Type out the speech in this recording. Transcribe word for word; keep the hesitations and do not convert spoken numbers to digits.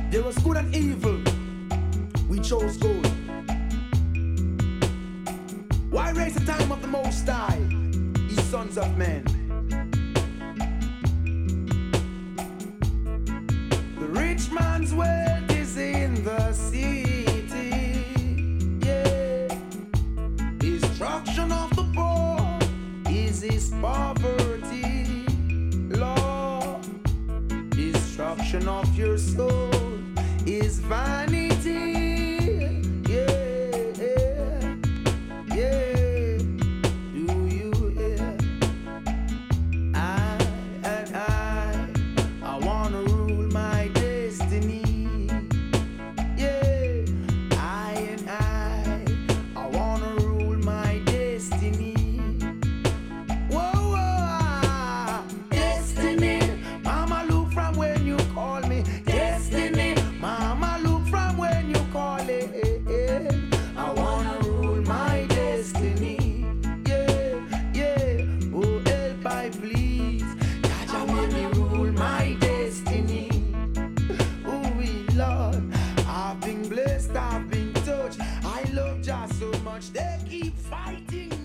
There was good and evil. We chose good. Why raise the time of the Most High, ye sons of men? The rich man's wealth is in the city. Yeah. Destruction of the poor is his poverty. Lord, destruction of your soul is vanity. Yeah, yeah. Do you hear? I and I, I wanna rule my destiny. Yeah, I and I, I wanna rule my destiny. Whoa, whoa, ah. Destiny, Mama, look from when you call me. Destiny, Mama, look from when you call it. I wanna rule my destiny. Yeah, yeah. Oh, help I please. Jaja, make me rule my destiny. Oh, we Lord, I've been blessed, I've been touched. I love Jah so much, they keep fighting.